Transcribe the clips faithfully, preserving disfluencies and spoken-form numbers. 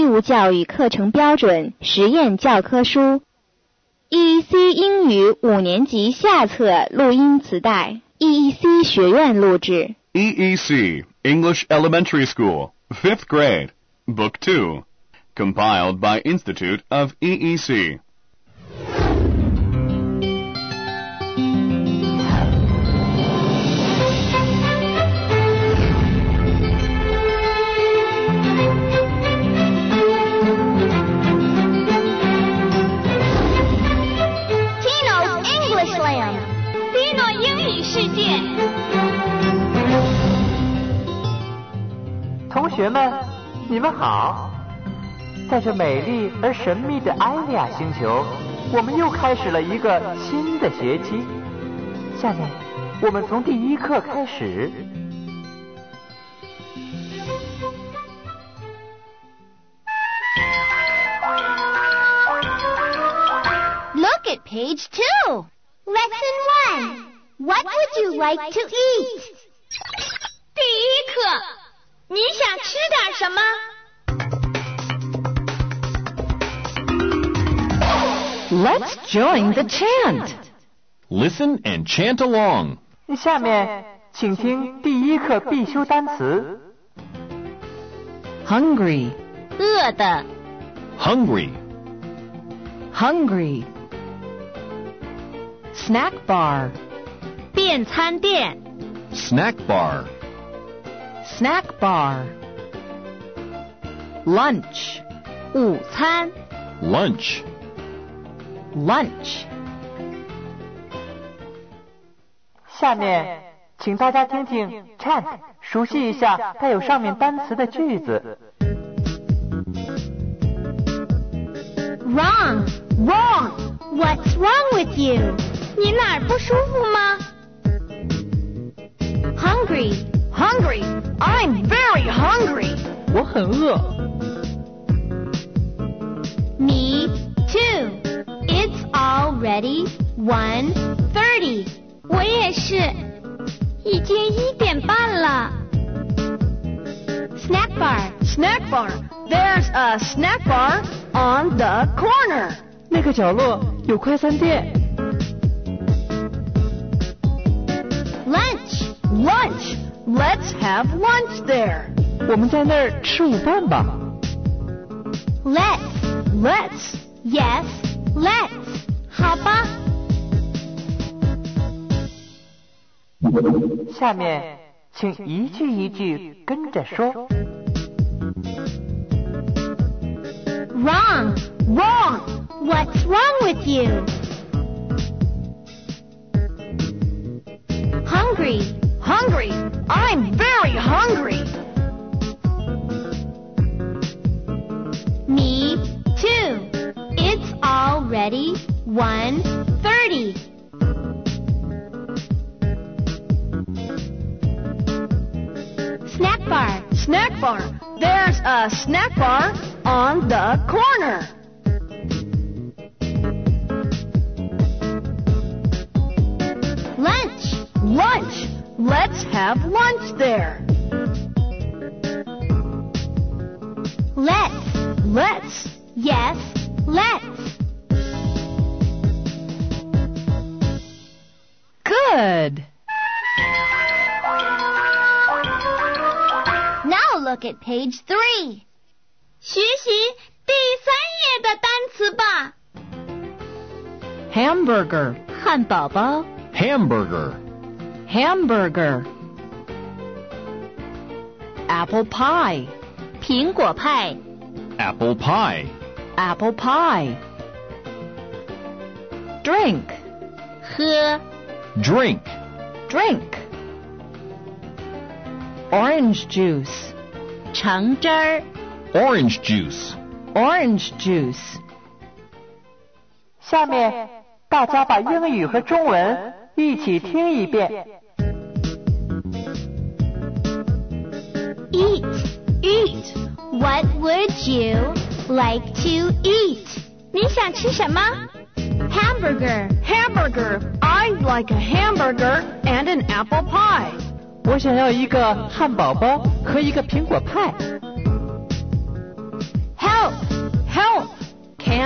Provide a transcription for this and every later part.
务教育课程标准实验教科书 E E C 英语五年级下册录音磁带 E E C 学院录制 E E C English Elementary School fifth grade Book two Compiled by Institute of E E C 同学们，你们好！在这美丽而神秘的艾利亚星球，我们又开始了一个新的学期。下面，我们从第一课开始。 Look at page two. Lesson one. What would you like to eat? 第一课，你想吃点什么？ Let's join the chant. Listen and chant along. 下面，请听第一课必修单词。 Hungry. 饿的。 Hungry. Hungry. Snack bar. 便餐店。 Snack bar. Snack bar. Lunch. 午餐。 Lunch. Lunch. 下面，请大家听听 chant， 熟悉一下带有上面单词的句子。 Wrong. Wrong. What's wrong with you? 你哪儿不舒服吗？ Hungry. Hungry. I'm very hungry. 我很饿。 Me too. It's already one thirty. 我也是，已经一点半了。 Snack bar. Snack bar. There's a snack bar on the corner. 那个角落有快餐店。 Lunch. Lunch. Let's have lunch there. 我们在那儿吃午饭吧。 Let's. Let's. Yes. Let's. 好吧。 下面，请一句一句跟着说。 Wrong. Wrong. What's wrong with you? Hungry. Hungry. I'm very hungry. Me too. It's already one thirty. Snack bar. Snack bar. There's a snack bar on the corner. Lunch. Lunch. Let's have lunch there. Let's. Let's. Yes. Let's. Good. Now look at page three. 学习第三页的单词吧。 Hamburger. 汉堡包。 Hamburger. Hamburger. Apple pie. 苹果派。 Apple pie. Apple pie. Drink. 喝。 Drink. Drink. Orange juice. 橙汁儿。 Orange juice. Orange juice. 下面，大家把英语和中文一起听一遍。 Eat. Eat. What would you like to eat? 你想吃什么？ Hamburger. Hamburger. I'd like a hamburger and an apple pie. 我想要一个汉堡包和一个苹果派。 Help.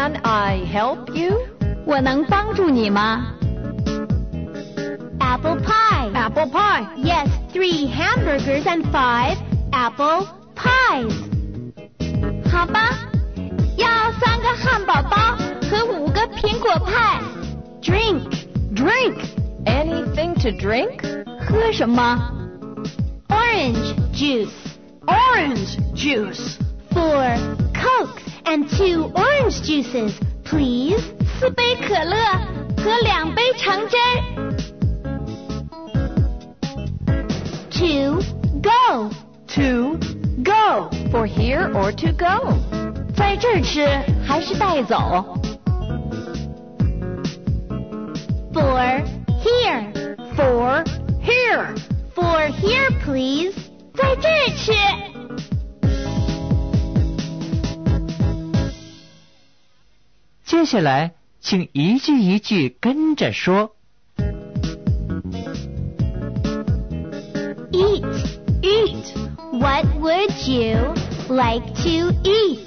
Can I help you? 我能帮助你吗？ Apple pie. Apple pie. Yes, three hamburgers and five apple pies. 好吧，要三个汉堡包和五个苹果派。 Drink. Drink. Anything to drink? 喝什么？ Orange juice. Orange juice. Four Cokes and two orange juices, please. 四杯可乐和两杯橙汁儿。 Two go. To go. For here or to go? 在这儿吃还是带走？ Four here. For here. Four here, please. 在这儿吃。 接下来，请一句一句跟着说。 Eat. Eat. What would you like to eat?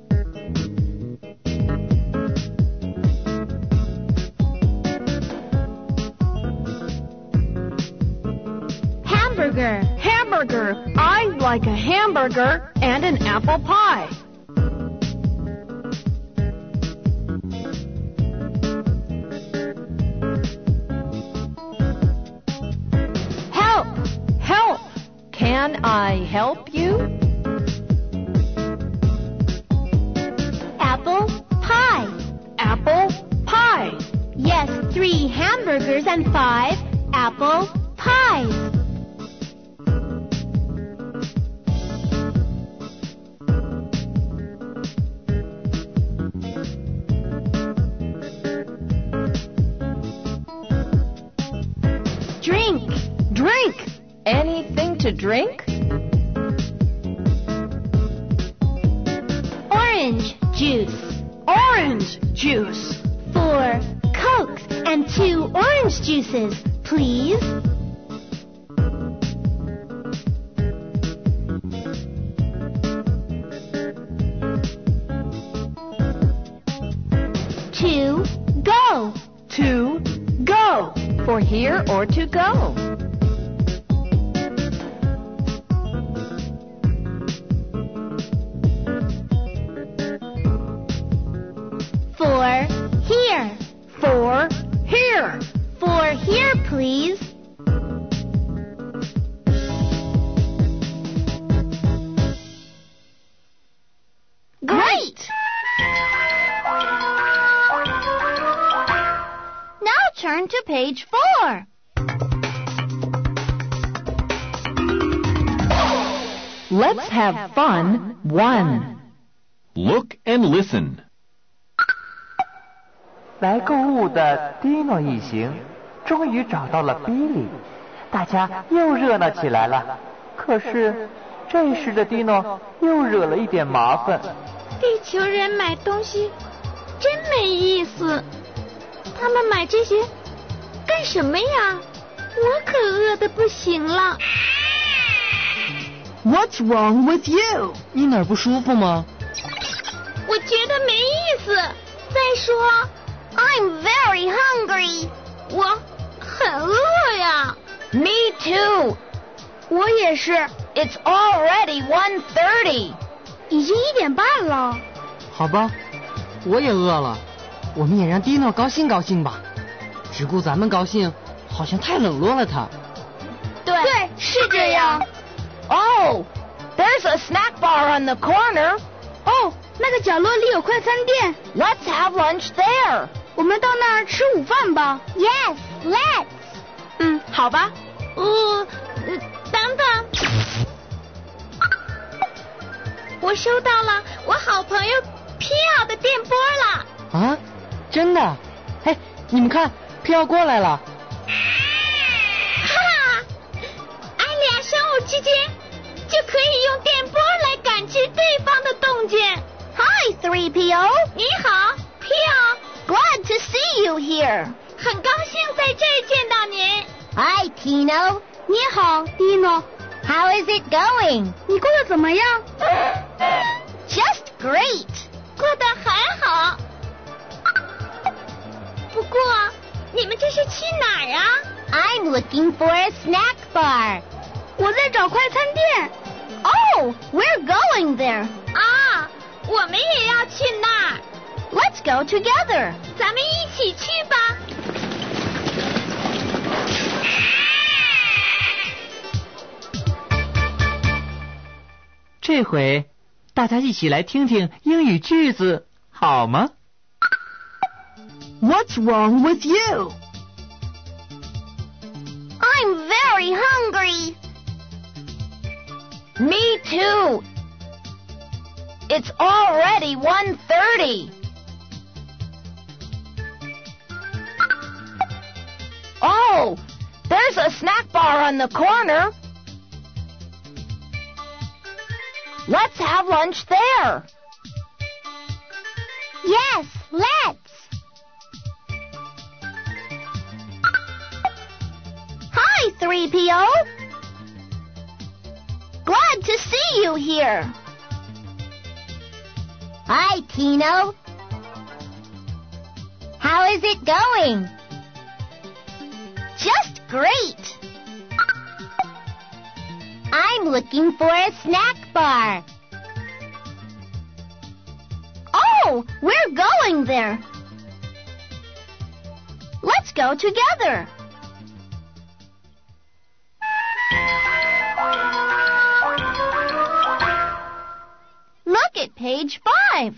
Hamburger. Hamburger. I'd like a hamburger and an apple pie. Help. Help. Can I help you? Apple pie. Apple pie. Yes, three hamburgers and five apple pies. Drink. Drink. Anything to drink? Orange juice. Orange juice. Four Cokes and two orange juices, please. Two go. To go. For here or to go? Four here. For here. Four here, please. Great! Now turn to page four. Let's have fun. One. Look and listen. 来购物的蒂诺一行终于找到了比利，大家又热闹起来了。可是这时的蒂诺又惹了一点麻烦。 地球人买东西真没意思，他们买这些干什么呀？我可饿得不行了。 What's wrong with you? 你哪儿不舒服吗？ 我觉得没意思。再说 I'm very hungry. 我很饿呀。 Me too. 我也是。 It's already one thirty. 已经一点半了。 好吧，我也饿了。我们也让蒂诺高兴高兴吧。只顾咱们高兴，好像太冷落了他。 对，对，是这样。 Oh, there's a snack bar on the corner. 哦，那个角落里有快餐店。 Let's have lunch there. 我们到那儿吃午饭吧。 Yes, let's. 嗯，好吧。呃，呃等等。我收到了我好朋友皮奥的电波了。 啊，真的？哎，你们看，皮奥过来了。 哈哈，俺俩生物之间就可以用电波来感知对方的动静。 Hi, three P O. 你好，皮奥。 Glad to see you here. 很高兴在这儿见到您。 Hi, Tino. 你好，蒂诺。 How is it going? 你过得怎么样？ Just great. 过得很好。 looking for a snack bar. 我在找快餐店。 Oh, we're going there. 啊，我们也要去那儿。 Let's go together. 咱们一起去吧。 这回大家一起来听听英语句子，好吗？ What's wrong with you? I'm very hungry. Me too. It's already one thirty. Oh, there's a snack bar on the corner. Let's have lunch there. Yes, let's. Hi, three P O. Glad to see you here. Hi, Tino. How is it going? Just great. I'm looking for a snack bar. Oh, we're going there. Let's go together. Look at page five.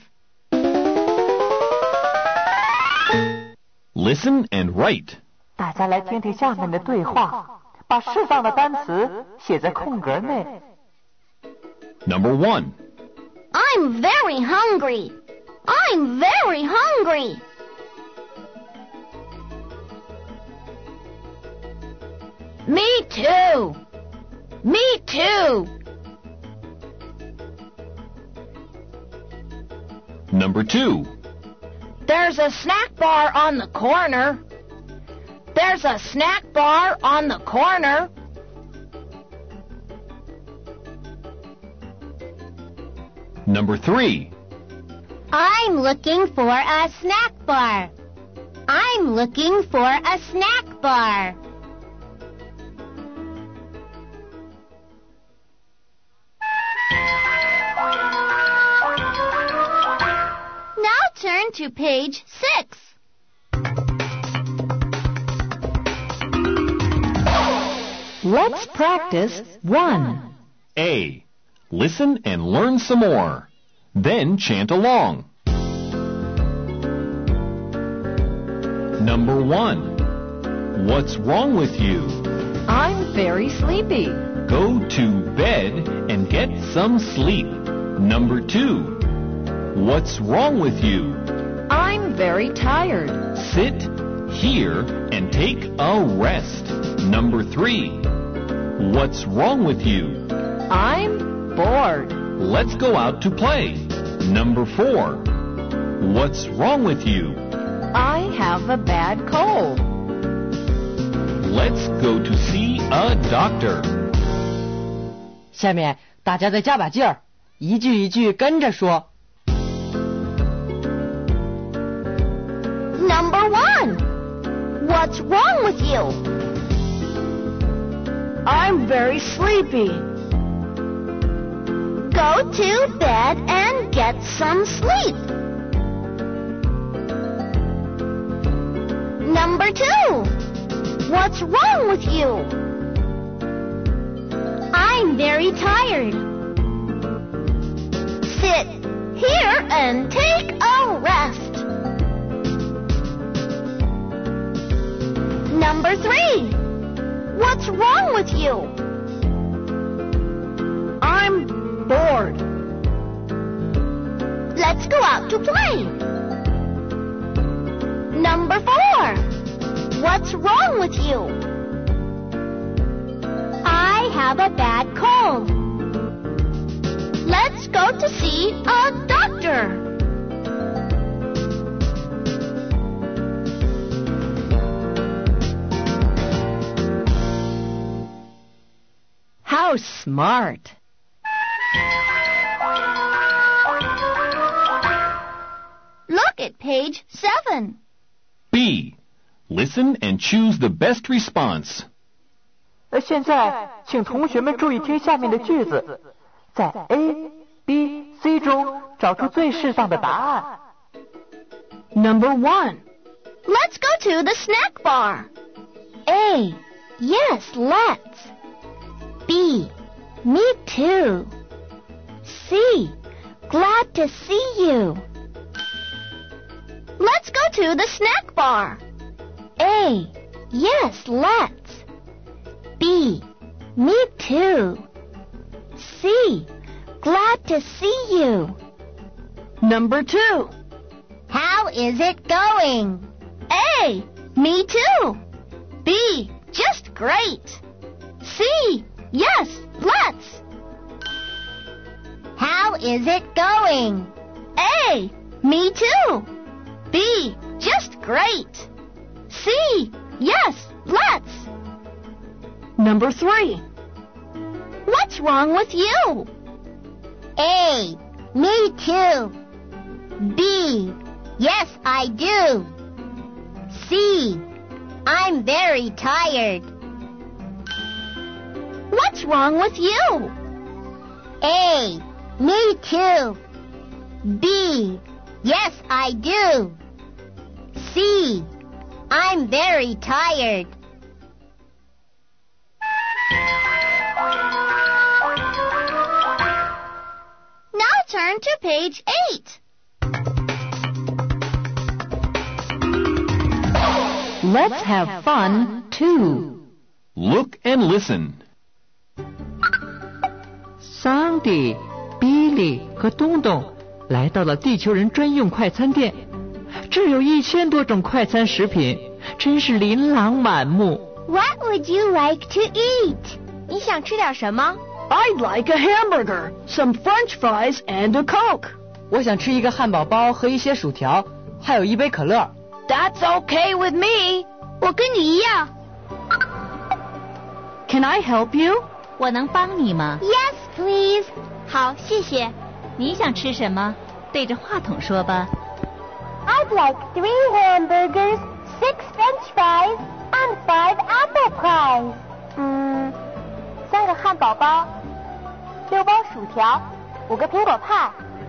Listen and write. 大家来听听下面的对话，把适当的单词写在空格内。 Number one. I'm very hungry. I'm very hungry. Me too. Me too. Number two. There's a snack bar on the corner. There's a snack bar on the corner. Number three. I'm looking for a snack bar. I'm looking for a snack bar. Now turn to page six. Let's practice one. A. Listen and learn some more. Then chant along. Number one. What's wrong with you? I'm very sleepy. Go to bed and get some sleep. Number two. What's wrong with you? I'm very tired. Sit here and take a rest. Number three. What's wrong with you? I'm bored. Let's go out to play. Number four. What's wrong with you? I have a bad cold. Let's go to see a doctor. 下面大家再加把劲儿，一句一句跟着说。 Number one. What's wrong with you? I'm very sleepy. Go to bed and get some sleep. Number two. What's wrong with you? I'm very tired. Sit here and take a rest. Number three. What's wrong with you? I'm bored. Let's go out to play. Number four. What's wrong with you? I have a bad cold. Let's go to see a doctor. How smart. Look at page seven. B. Listen and choose the best response. 呃，现在请同学们注意听下面的句子，在 A、B、C 中找出最适当的答案。 Number one. Let's go to the snack bar. A. Yes, let's. B. Me too. C. Glad to see you. Let's go to the snack bar. A. Yes, let's. B. Me too. C. Glad to see you. Number two. How is it going? A. Me too. B. Just great. C. Yes, let's. How is it going? A. Me too. B. Just great. C. Yes, let's. Number three. What's wrong with you? A. Me too. B. Yes, I do. C. I'm very tired. What's wrong with you? A. Me too. B. Yes, I do. C. I'm very tired. Now turn to page eight. Let's have fun, too. Look and listen. Sandy、Billy 和东东来到了地球人专用快餐店，这有一千多种快餐食品，真是琳琅满目。 What would you like to eat? 你想吃点什么？ I'd like a hamburger, some French fries, and a Coke. 我想吃一个汉堡包和一些薯条，还有一杯可乐。 That's okay with me. 我跟你一样。 Can I help you? 我能帮你吗？ Yes, please. 好，谢谢。 你想吃什么？对着话筒说吧。 I'd like three hamburgers, six French fries, and five apple pies. 嗯，三个汉堡包，六包薯条，五个苹果派。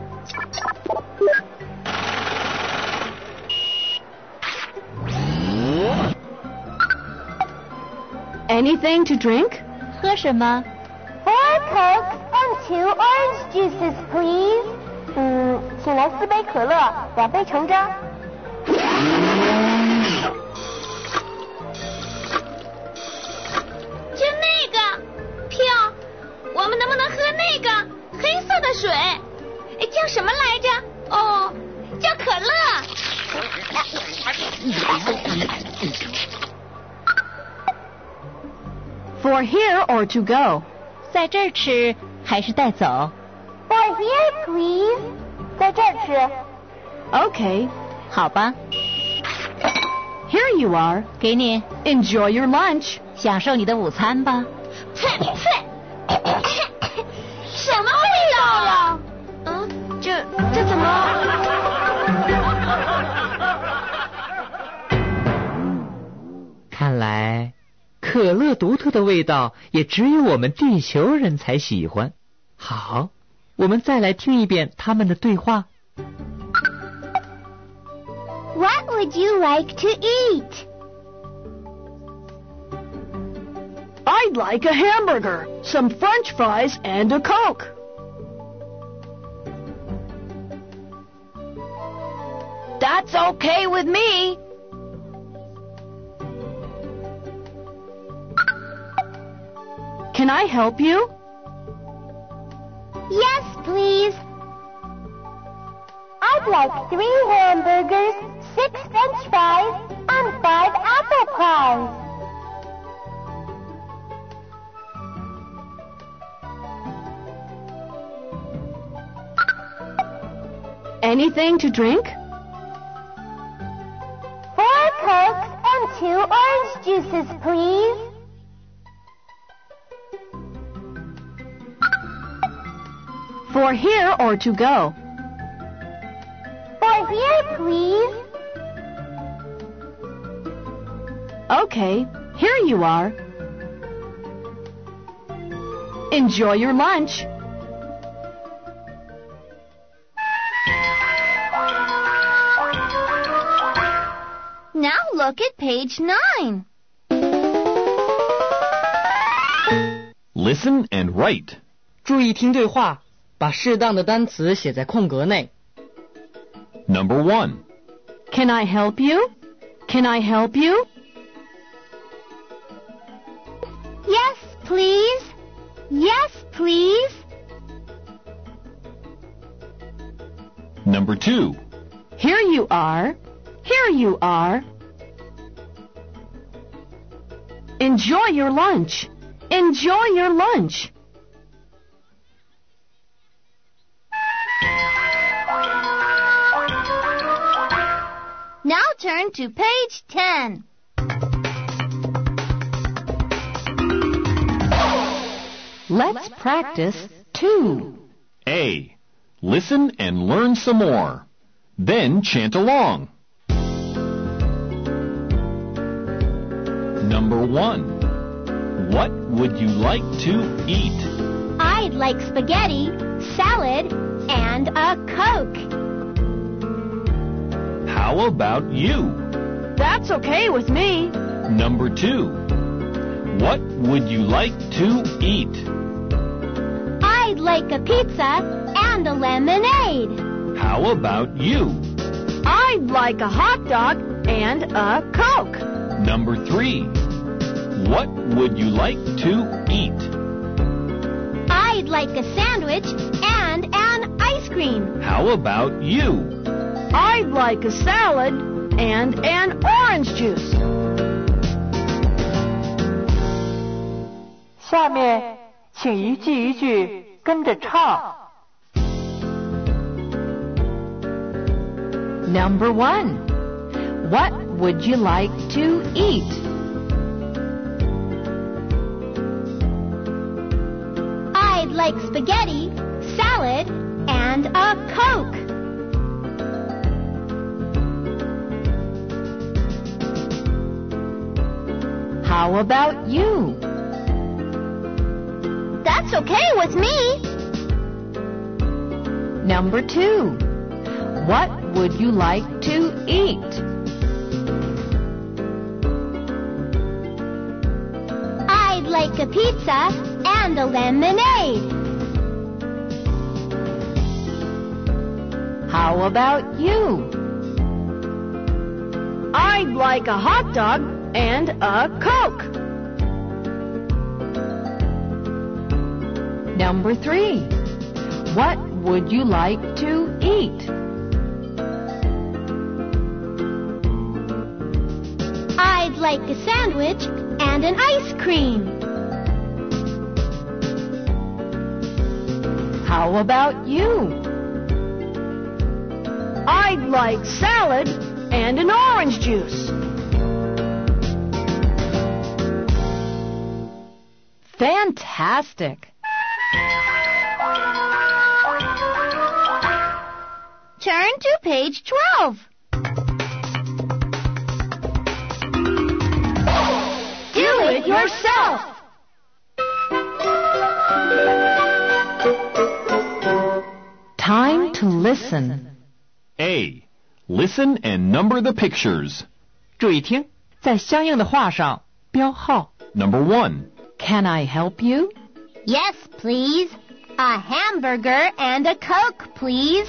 Anything to drink? 喝什么？ Four Cokes and two orange juices, please. 嗯，请来四杯可乐，两杯橙汁。 就那个，票，我们能不能喝那个黑色的水？哎，叫什么来着？哦，叫可乐。 For here or to go? 在这儿吃还是带走？ For here, please. 在这儿吃。 Okay. 好吧， Here you are. 给你， Enjoy your lunch. 享受你的午餐吧。 呸呸！什么味道呀？嗯，这这怎么？ 看来可乐独特的味道也只有我们地球人才喜欢。好，我们再来听一遍他们的对话。 What would you like to eat? I'd like a hamburger, some French fries, and a Coke. That's okay with me. Can I help you? Yes, please. I'd like three hamburgers, six French fries, and five apple pies. Anything to drink? Four Cokes and two orange juices, please. For here or to go? For here, please. Okay, here you are. Enjoy your lunch. Now look at page nine. Listen and write. 注意听对话，把适当的单词写在空格内。 Number one. Can I help you? Can I help you? Yes, please. Yes, please. Number two. Here you are. Here you are. Enjoy your lunch. Enjoy your lunch. Now turn to page ten. Let's practice two. A. Listen and learn some more. Then chant along. Number one. What would you like to eat? I'd like spaghetti, salad, and a Coke. How about you? That's okay with me. Number two. What would you like to eat? I'd like a pizza and a lemonade. How about you? I'd like a hot dog and a Coke. Number three. What would you like to eat? I'd like a sandwich and an ice cream. How about you? I'd like a salad and an orange juice. 下面请一句一句跟着唱。 Number one. What would you like to eat? I'd like spaghetti, salad, and a Coke. How about you? That's okay with me. Number two. What would you like to eat? I'd like a pizza and a lemonade. How about you? I'd like a hot dog and a Coke. Number three. What would you like to eat? I'd like a sandwich and an ice cream. How about you? I'd like salad and an orange juice. Fantastic! Turn to page twelve. Do it yourself. Time to listen. A. Listen and number the pictures. 注意听，在相应的画上标号。 Number one. Can I help you? Yes, please. A hamburger and a Coke, please.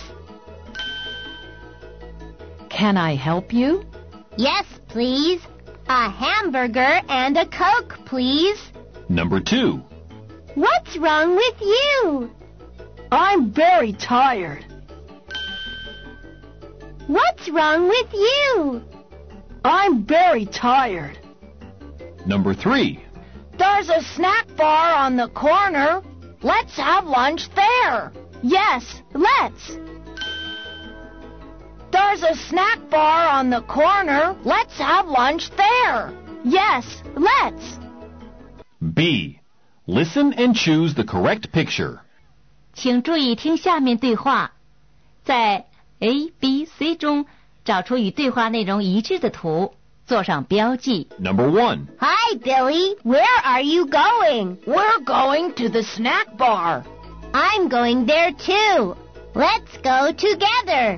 Can I help you? Yes, please. A hamburger and a Coke, please. Number two. What's wrong with you? I'm very tired. What's wrong with you? I'm very tired. Number three. There's a snack bar on the corner. Let's have lunch there. Yes, let's. There's a snack bar on the corner. Let's have lunch there. Yes, let's. B. Listen and choose the correct picture. 请注意听下面对话，在 A、B、C 中找出与对话内容一致的图。 做上标记。 Number one. Hi, Billy. Where are you going? We're going to the snack bar. I'm going there too. Let's go together.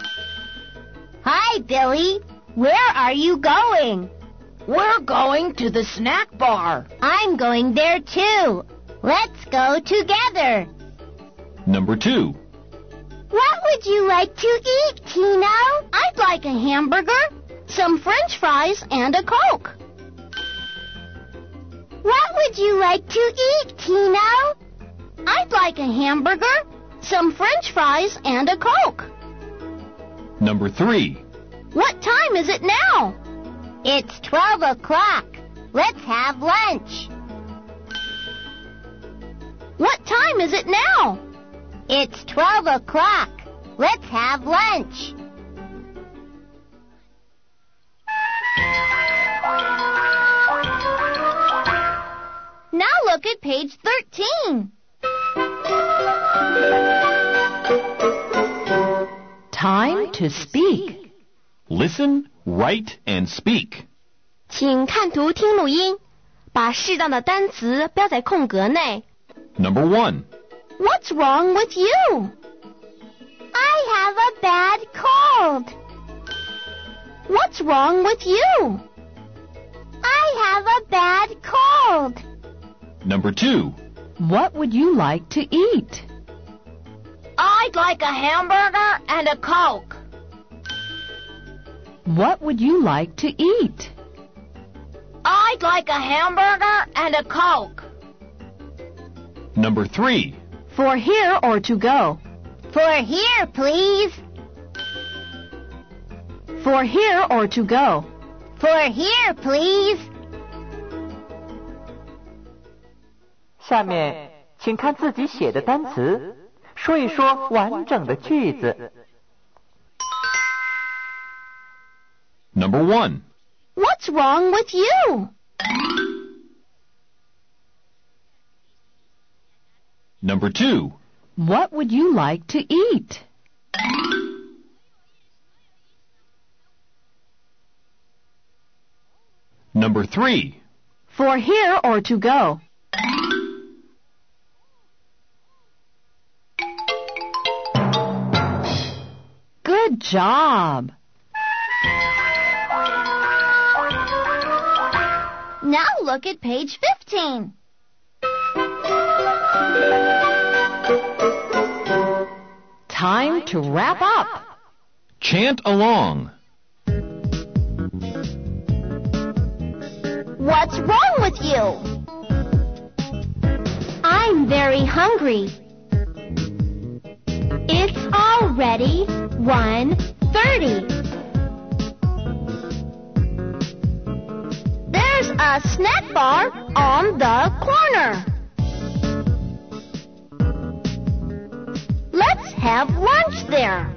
Hi, Billy. Where are you going? We're going to the snack bar. I'm going there too. Let's go together. Number two. What would you like to eat, Tino? I'd like a hamburger, some French fries, and a Coke. What would you like to eat, Tino? I'd like a hamburger, some French fries, and a Coke. Number three. What time is it now? It's twelve o'clock. Let's have lunch. What time is it now? It's twelve o'clock. Let's have lunch. Now look at page thirteen. Time to speak. Listen, write, and speak. 请看图听录音，把适当的单词标在空格内。 Number one. What's wrong with you? I have a bad cold. What's wrong with you? I have a bad cold. Number two. What would you like to eat? I'd like a hamburger and a Coke. What would you like to eat? I'd like a hamburger and a Coke. Number three. For here or to go? For here, please. For here or to go? For here, please. 下面，请看自己写的单词，说一说完整的句子。 Number one. What's wrong with you? Number two. What would you like to eat? Number three. For here or to go? Good job. Now look at page fifteen. Time to wrap up. Chant along. What's wrong with you? I'm very hungry. It's already one thirty. There's a snack bar on the corner. Let's have lunch there.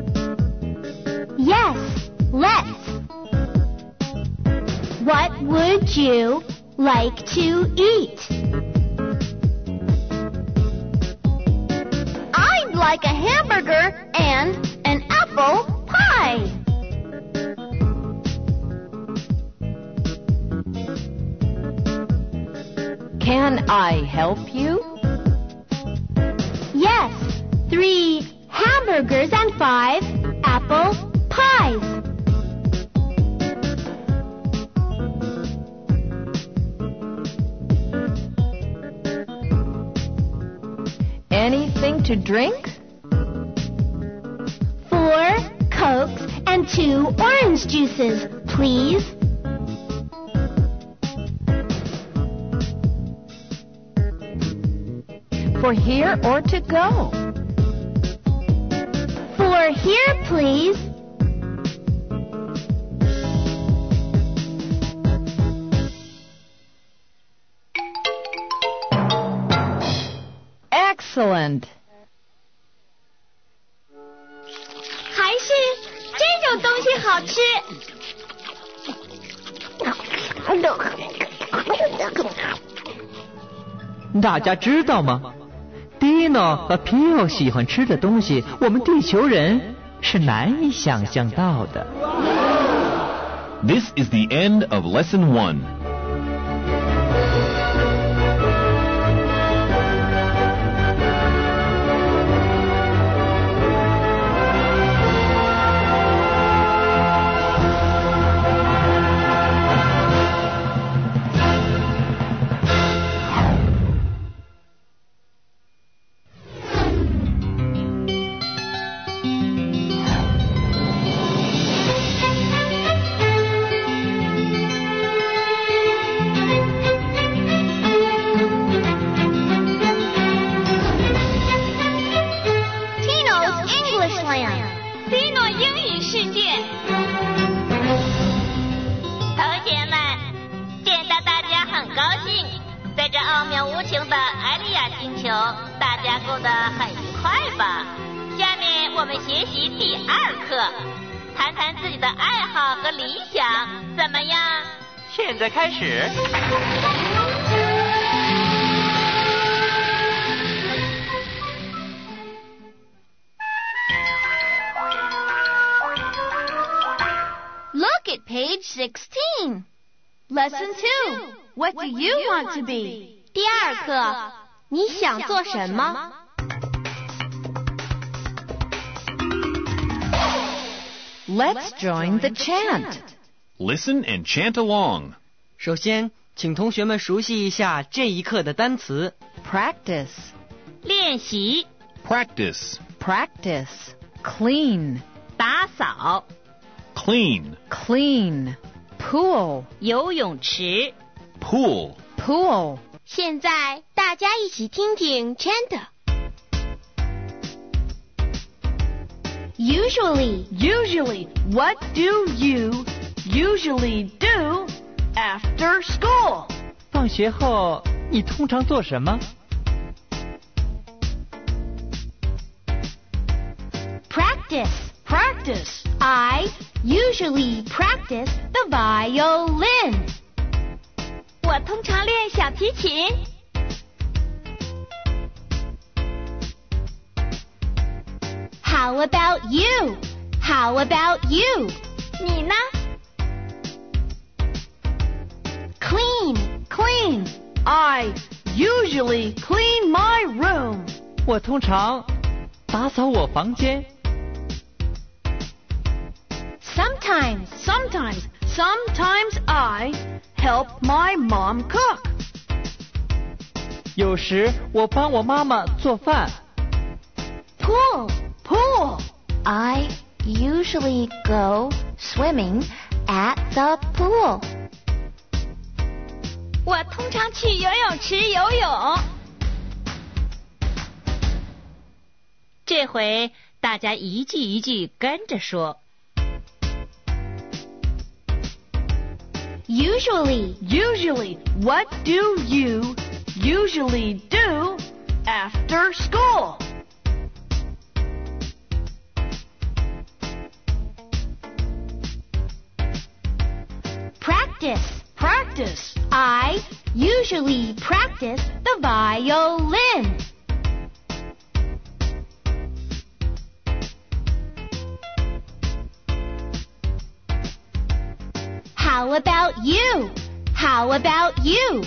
Yes, let's. What would you like to eat? I'd like a hamburger and an apple pie. Can I help you? Yes, three hamburgers and five apple pies. Anything to drink? Four Cokes and two orange juices, please. For here or to go? For here, please. Excellent. 还是这种东西好吃。 大家知道吗？ Dino 和 Pio 喜欢吃的东西，我们地球人是难以想象到的。 This is the end of Lesson one. Tino 英语世界。 同学们，见到大家很高兴。在这奥妙无穷的艾利亚星球，大家过得很愉快吧？下面我们学习第二课，谈谈自己的爱好和理想，怎么样？ 现在开始。 Look at page sixteen. Lesson two. What do you want to be? 第二课，你想做什么？ Let's join the chant. Listen and chant along. 首先，请同学们熟悉一下这一课的单词。 Practice. 练习。 Practice. Practice. Clean. 打扫。 Clean. Clean. Pool. 游泳池。 Pool. Pool. 现在大家一起听听 chant。 Usually. Usually, what do you usually do after school? 放学后你通常做什么？ Practice. Practice. I usually practice the violin. 我通常练小提琴。 How about you? How about you? 你呢？ Clean, clean. I usually clean my room. 我通常打扫我房间。 Sometimes, Sometimes, sometimes I help my mom cook. 有时我帮我妈妈做饭。 pool. Pool. I usually go swimming at the pool. 我通常去游泳池游泳。 这回大家一句一句跟着说。 Usually. Usually, what do you usually do after school? Practice. Practice. I usually practice the violin. How about you? How about you?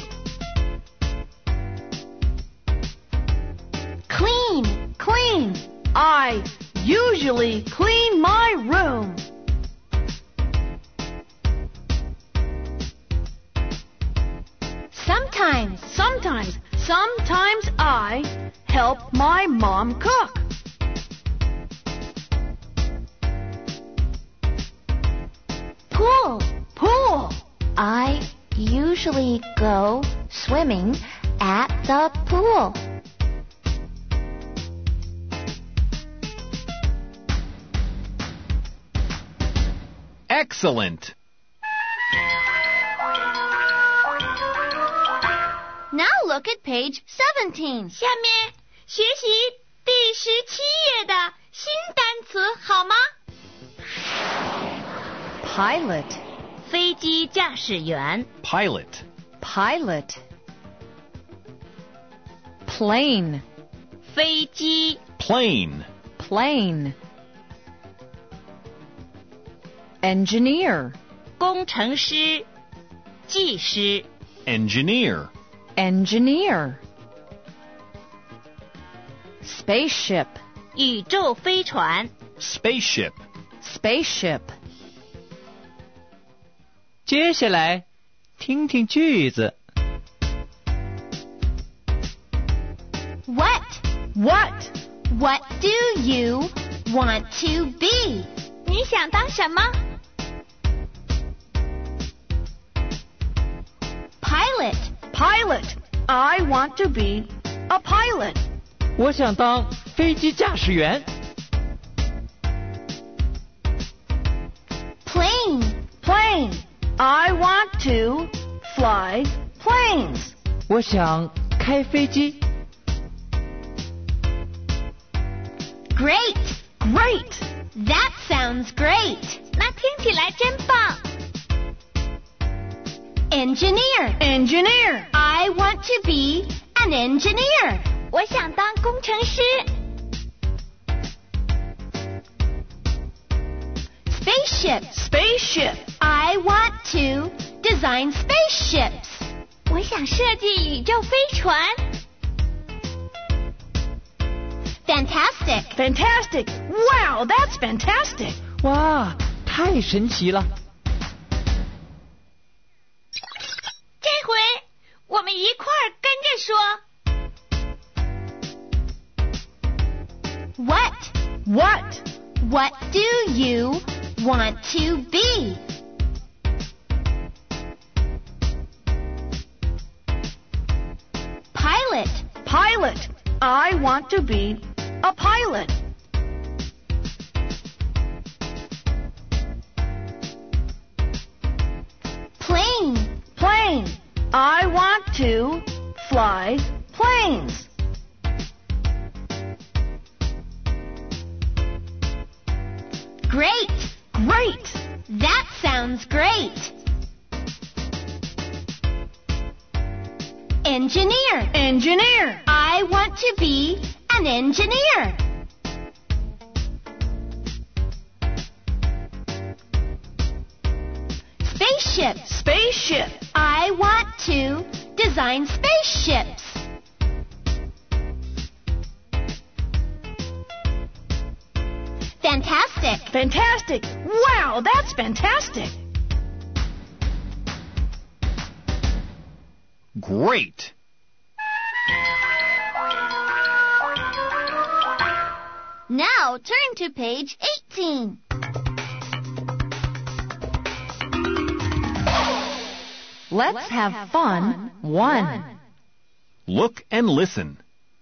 Clean, clean. I usually clean my room. Sometimes, Sometimes, sometimes I help my mom cook. pool. Pool. I usually go swimming at the pool. Excellent. Now look at page seventeen. 下面学习第十七页的新单词，好吗？ Pilot. 飞机驾驶员。 Pilot. Pilot. Plane. 飞机。 Plane. Plane. Engineer. 工程师、技师。 Engineer. Engineer. Spaceship. 宇宙飞船。 Spaceship. Spaceship. 接下来听听句子。 What? What? What do you want to be? 你想当什么？ Pilot. Pilot. I want to be a pilot. 我想当飞机驾驶员。 Plane. Plane. I want to fly planes. 我想开飞机。 Great. Great. That sounds great. 那听起来真棒。 Engineer. Engineer. I want to be an engineer. 我想当工程师。 Spaceship. Spaceship. I want to design spaceships. 我想设计宇宙飞船。 Fantastic. Fantastic. Wow, that's fantastic. 哇，太神奇了！ 这回我们一块儿跟着说。 What? What? What do you want to be? Pilot. Pilot. I want to be a pilot. Plane. Plane. I want to fly planes. Great. Great. That sounds great. Engineer. Engineer. I want to be an engineer. Spaceship. Spaceship. I want to design spaceships. Fantastic. Fantastic. Wow, that's fantastic. Great. Now turn to page eighteen. Let's have fun. One. Look and listen.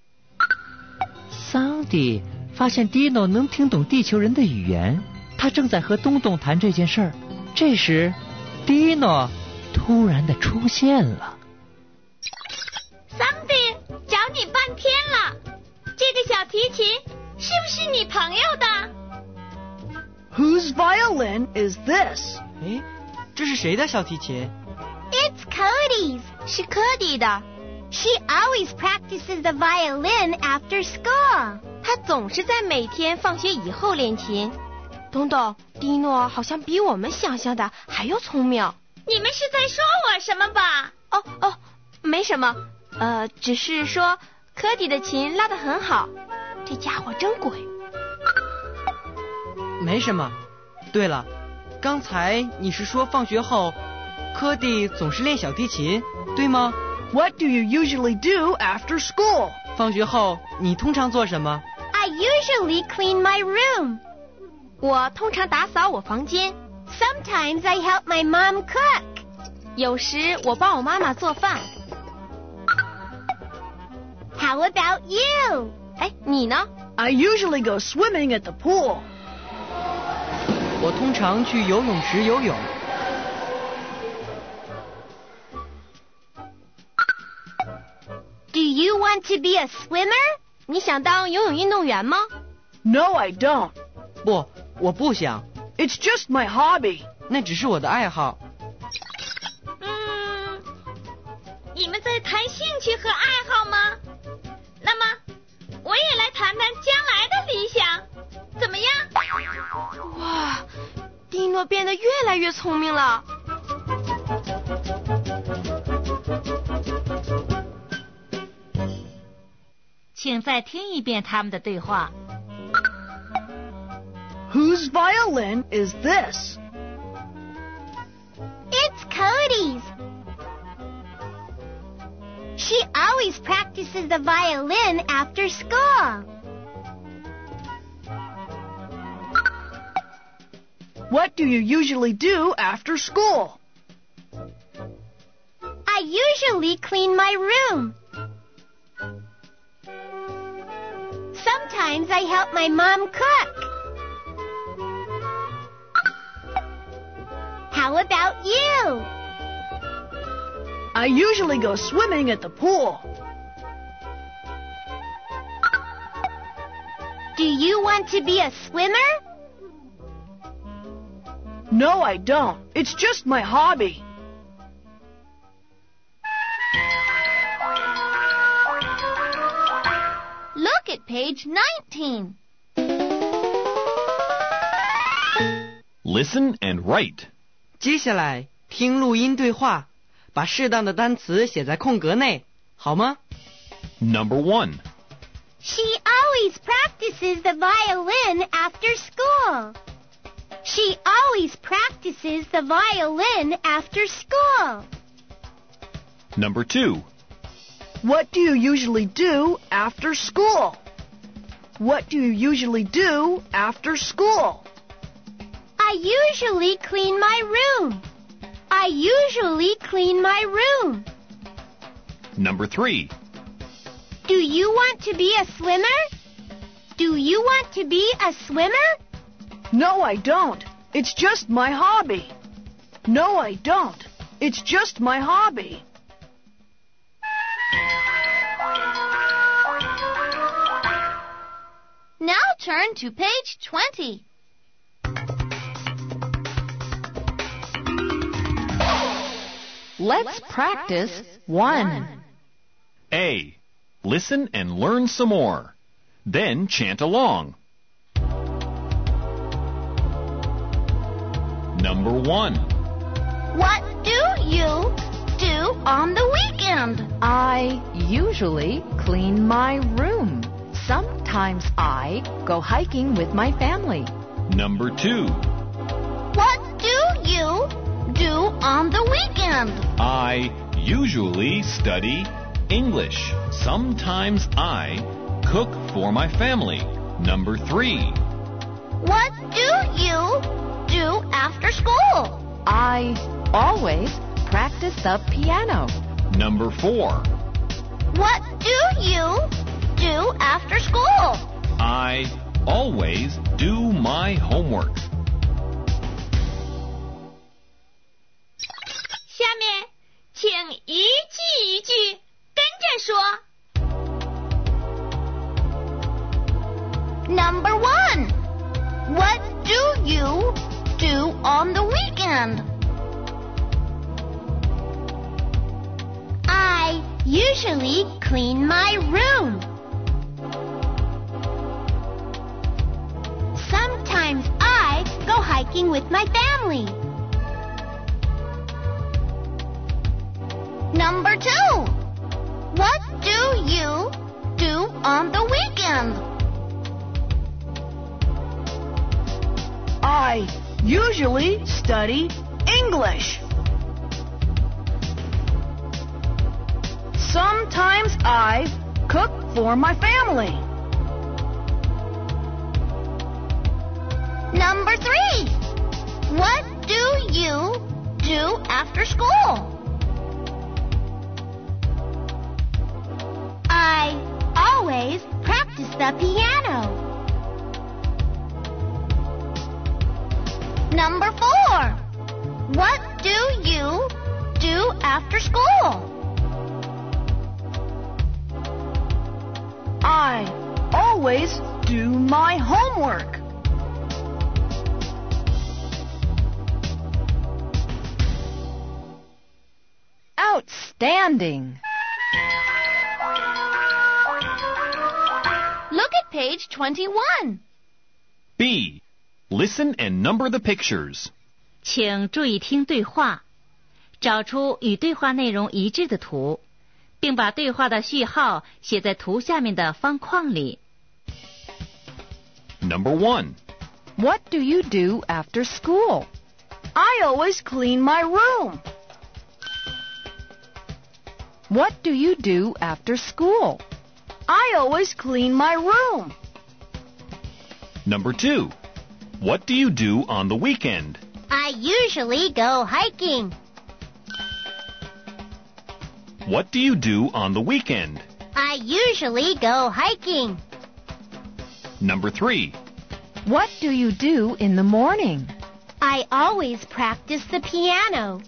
桑迪发现 Dino 能听懂地球人的语言，他正在和东东谈这件事儿。这时 ，Dino 突然的出现了。 桑迪，找你半天了。这个小提琴是不是你朋友的？ Whose violin is this? 诶，这是谁的小提琴？ It's Cody's. 是科迪的。 She always practices the violin after school. 她总是在每天放学以后练琴。东东，蒂诺好像比我们想象的还要聪明。 你们是在说我什么吧？ 哦哦，没什么，呃，只是说科迪的琴拉得很好，这家伙真鬼。 没什么。对了，刚才你是说放学后，科迪总是练小提琴，对吗？ What do you usually do after school? 放学后你通常做什么？ I usually clean my room. 我通常打扫我房间。 Sometimes I help my mom cook. 有时我帮我妈妈做饭。 How about you? 哎，你呢？ I usually go swimming at the pool. 我通常去游泳池游泳。 Do you want to be a swimmer? 你想当游泳运动员吗？ No, I don't. 不，我不想。 It's just my hobby. 那只是我的爱好。 嗯，你们在谈兴趣和爱好吗？那么，我也来谈谈将来的理想，怎么样？ 哇， 蒂诺变得越来越聪明了。 请再听一遍他们的对话。 Whose violin is this? It's Cody's. She always practices the violin after school. What do you usually do after school? I usually clean my room. Sometimes I help my mom cook. How about you? I usually go swimming at the pool. Do you want to be a swimmer? No, I don't. It's just my hobby. Look at page nineteen. Listen and write. 接下来听录音对话，把适当的单词写在空格内，好吗？ Number one. She always practices the violin after school. She always practices the violin after school. Number two. What do you usually do after school? What do you usually do after school? I usually clean my room. I usually clean my room. Number three. Do you want to be a swimmer? Do you want to be a swimmer? No, I don't. It's just my hobby. No, I don't. It's just my hobby. Now turn to page twenty. Let's practice one. A. Listen and learn some more. Then chant along. Number one. What do you do on the weekend? I usually clean my room. Sometimes I go hiking with my family. Number two. What do you do on the weekend? I usually study English. Sometimes I cook for my family. Number three. What do you do after school? I always practice the piano. Number four. What do you do after school? I always do my homework. 下面，请一句一句跟着说。 Number one. What do you do on the weekend? I usually clean my room. Sometimes I go hiking with my family. Number two. What do you do on the weekend? I usually study English. Sometimes I cook for my family. Number three. What do you do after school? I always practice the piano. Number four. What do you do after school? I always do my homework. Outstanding. Look at page twenty-one. B. Listen and number the pictures. 请注意听对话，找出与对话内容一致的图，并把对话的序号写在图下面的方框里。 Number one. What do you do after school? I always clean my room. What do you do after school? I always clean my room. Number two. What do you do on the weekend? I usually go hiking. What do you do on the weekend? I usually go hiking. Number three. What do you do in the morning? I always practice the piano.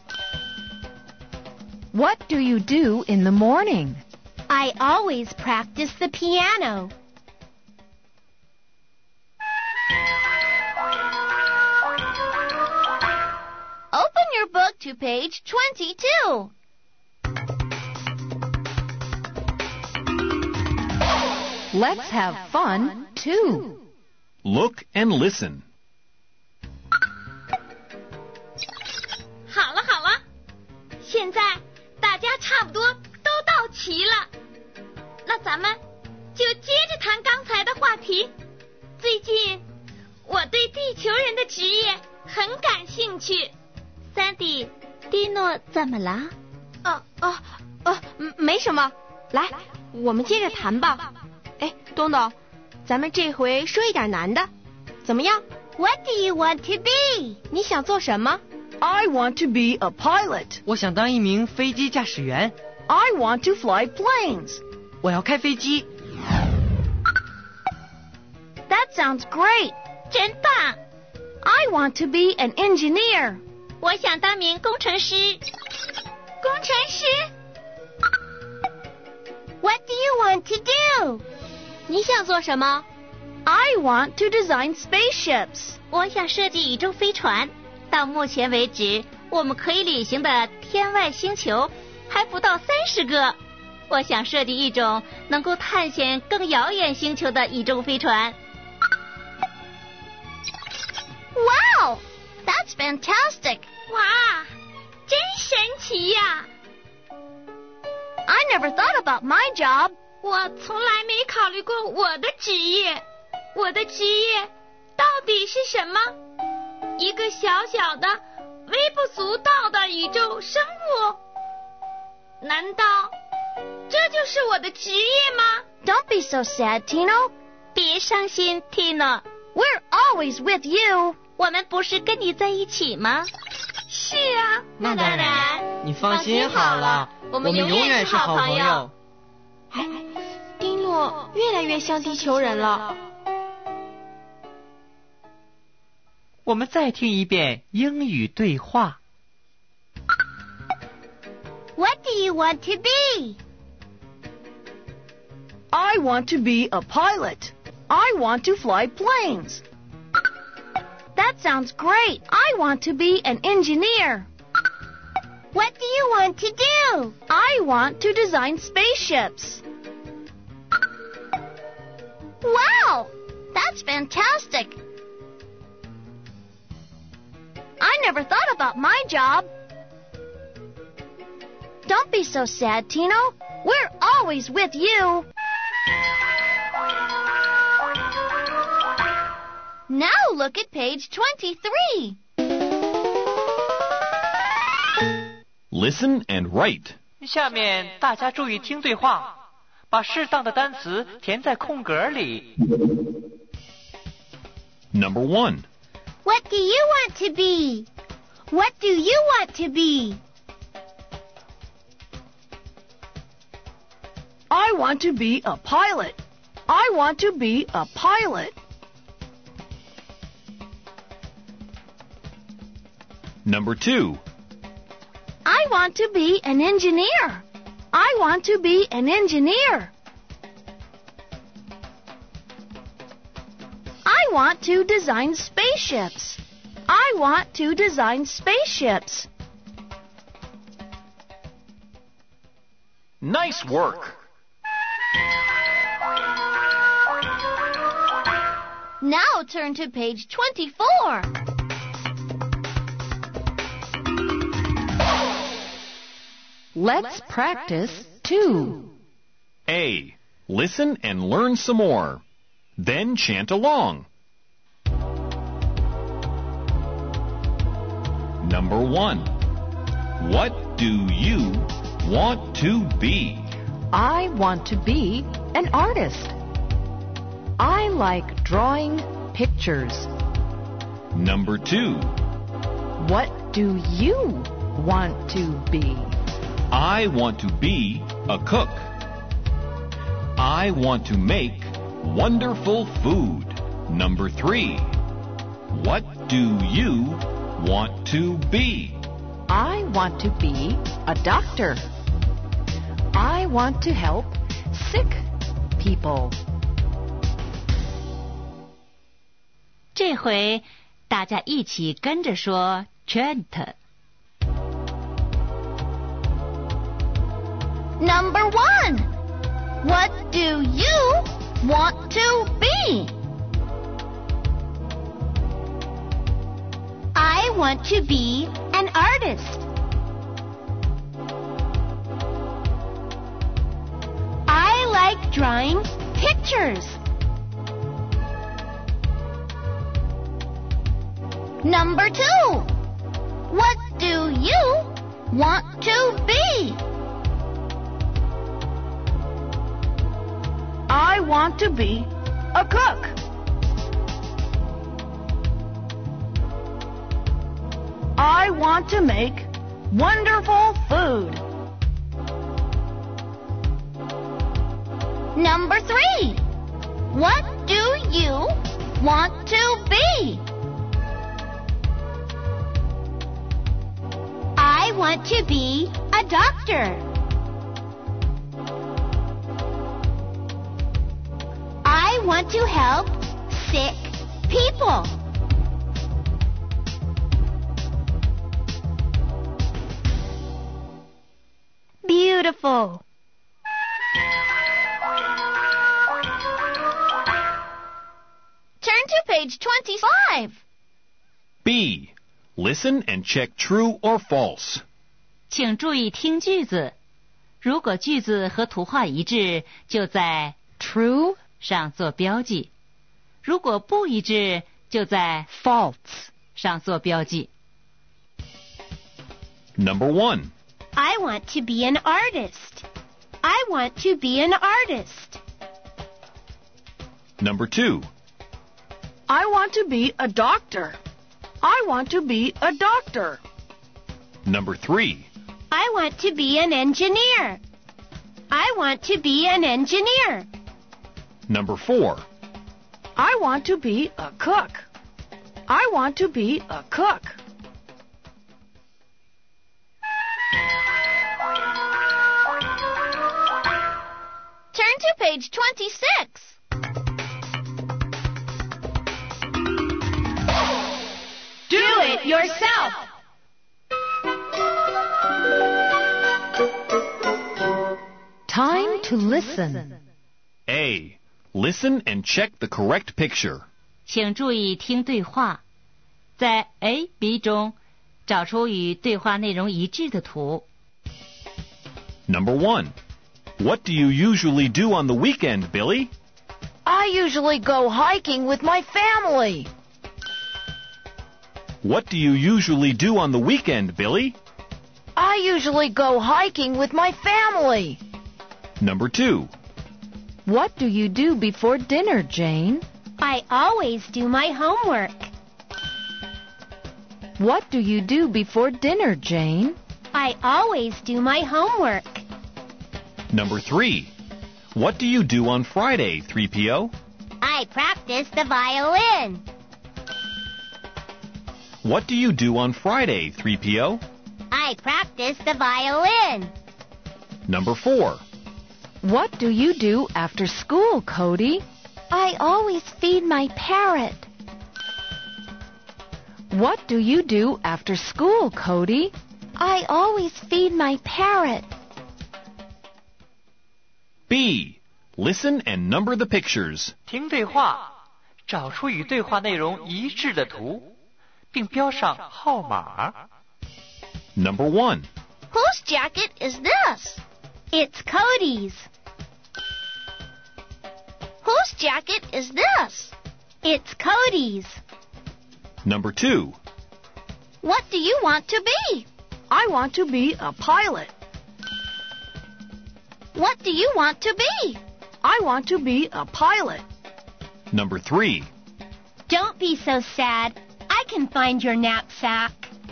What do you do in the morning? I always practice the piano. Open your book to page twenty-two. Let's have fun, too. Look and listen. 好了好了，现在大家差不多都到齐了，那咱们就接着谈刚才的话题。最近我对地球人的职业很感兴趣。 Sandy，蒂诺怎么了？ 哦哦哦，没什么。来，我们接着谈吧。哎，东东，咱们这回说一点难的，怎么样 ？What do you want to be？ 你想做什么 I want to be a pilot. 我想当一名飞机驾驶员。 I want to fly planes. 我要开飞机。 That sounds great. 真棒 I want to be an engineer. 我想当名工程师。工程师 What do you want to do？ 你想做什么 I want to design spaceships. 我想设计宇宙飞船。到目前为止，我们可以旅行的天外星球还不到三十个。我想设计一种能够探险更遥远星球的宇宙飞船。 Wow, that's fantastic. 哇，真神奇呀 I never thought about my job. 我从来没考虑过我的职业。我的职业到底是什么？一个小小的、微不足道的宇宙生物？难道这就是我的职业吗 Don't be so sad, Tino. 别伤心 Tino. We're always with you. 我们不是跟你在一起吗？ 是啊， 那当然。你放心好了， 我们永远是好朋友。 哎，蒂诺越来越像地球人了。 我们再听一遍英语对话。 What do you want to be? I want to be a pilot. I want to fly planes. That sounds great. I want to be an engineer. What do you want to do? I want to design spaceships. Wow, that's fantastic. I never thought about my job. Don't be so sad, Tino. We're always with you. Now look at page twenty-three. Listen and write. 下面大家注意听对话，把适当的单词填在空格里。 Number one. What do you want to be? What do you want to be? I want to be a pilot. I want to be a pilot. Number two. I want to be an engineer. I want to be an engineer. I want to design spaceships. I want to design spaceships. Nice work. Now turn to page twenty-four. Let's practice two. A. Listen and learn some more. Then chant along. Number one. What do you want to be? I want to be an artist. I like drawing pictures. Number two. What do you want to be? I want to be a cook. I want to make wonderful food. Number three. What do you want to be? I want to be a doctor. I want to help sick people. 这回大家一起跟着说 chant。 Number one. What do you want to be? I want to be an artist. I like drawing pictures. Number two. What do you want to be? I want to be a cook. I want to make wonderful food. Number three. What do you want to be? I want to be a doctor. I want to help sick people. Beautiful. Turn to page twenty-five. B. Listen and check true or false. 请注意听句子，如果句子和图画一致，就在 True 上做标记；如果不一致，就在 false 上做标记。 Number one. I want to be an artist. I want to be an artist. Number two. I want to be a doctor. I want to be a doctor. Number three. I want to be an engineer. I want to be an engineer. Number four. I want to be a cook. I want to be a cook. Turn to page twenty-six. Do it yourself. Time to listen. A. Listen and check the correct picture. 请注意听对话，在 A、B 中找出与对话内容一致的图。 Number one. What do you usually do on the weekend, Billy? I usually go hiking with my family. What do you usually do on the weekend, Billy? I usually go hiking with my family. Number two. What do you do before dinner, Jane? I always do my homework. What do you do before dinner, Jane? I always do my homework. Number three. What do you do on Friday, three P O? I practice the violin. What do you do on Friday, three P O? I practice the violin. Number four. What do you do after school, Cody? I always feed my parrot. What do you do after school, Cody? I always feed my parrot. B. Listen and number the pictures. 听对话， 找出与对话内容一致的图，并标上号码。 Number one. Whose jacket is this? It's Cody's. Whose jacket is this? It's Cody's. Number two. What do you want to be? I want to be a pilot. What do you want to be? I want to be a pilot. Number three. Don't be so sad. I can find your knapsack.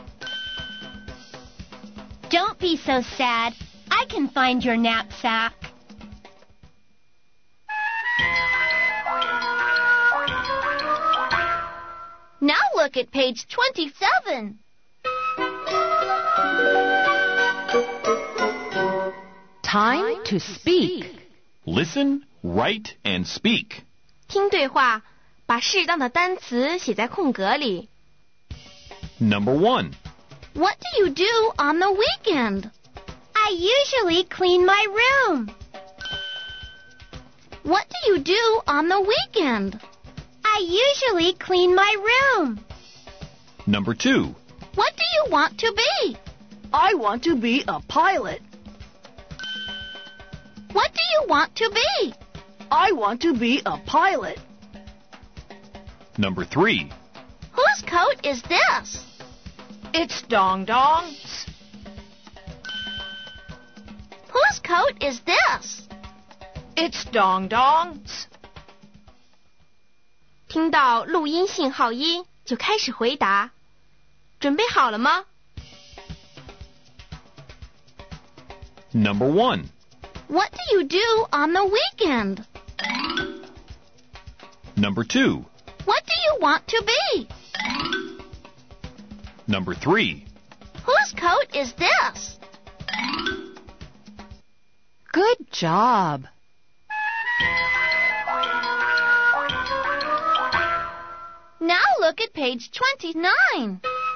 Don't be so sad. I can find your knapsack. Now look at page twenty-seven. Time to speak. Listen, write, and speak. 听对话，把适当的单词写在空格里。 Number one. What do you do on the weekend? I usually clean my room. What do you do on the weekend? I usually clean my room. Number two. What do you want to be? I want to be a pilot. What do you want to be? I want to be a pilot. Number three. Whose coat is this? It's Dong Dong's. Whose coat is this? It's Dong Dong's. 听到录音信号音就开始回答。准备好了吗？ Number one. What do you do on the weekend? Number two. What do you want to be? Number three. Whose coat is this? Good job. Now look at page twenty-nine.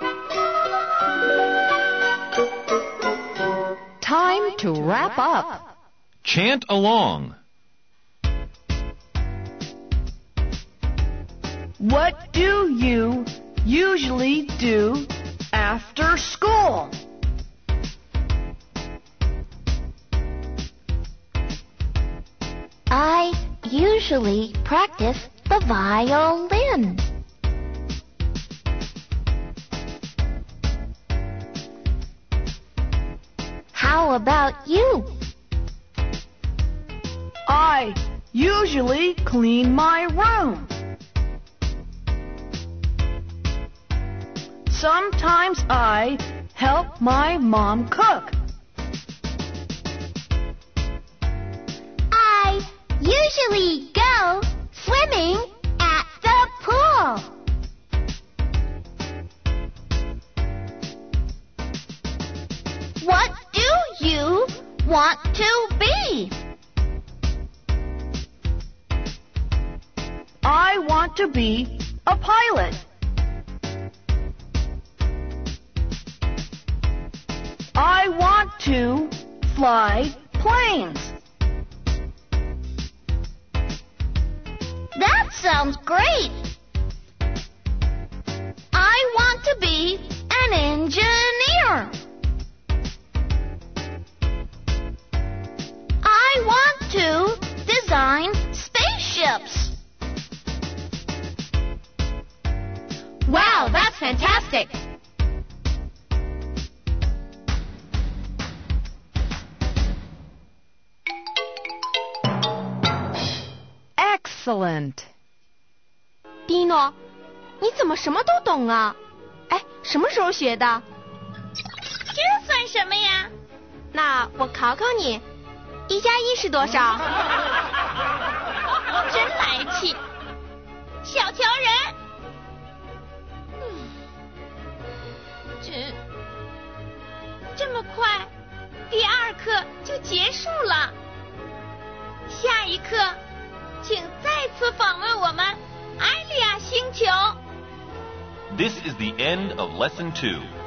Time to wrap up. Chant along. What do you usually do after school? I usually practice the violin. How about you? I usually clean my room. Sometimes I help my mom cook. I usually go swimming at the pool. What do you want to be? I want to be a pilot. I want to fly planes. That sounds great. I want to be an engineer. I want to design spaceships. Wow, that's fantastic. Excellent. Dino, 你怎么什么都懂啊？哎，什么时候学的？ 这算什么呀？ 那我考考你，一加一是多少？ 真来气，小条人。嗯，这这么快，第二课就结束了。下一课，请再次访问我们埃利亚星球。 This is the end of Lesson two.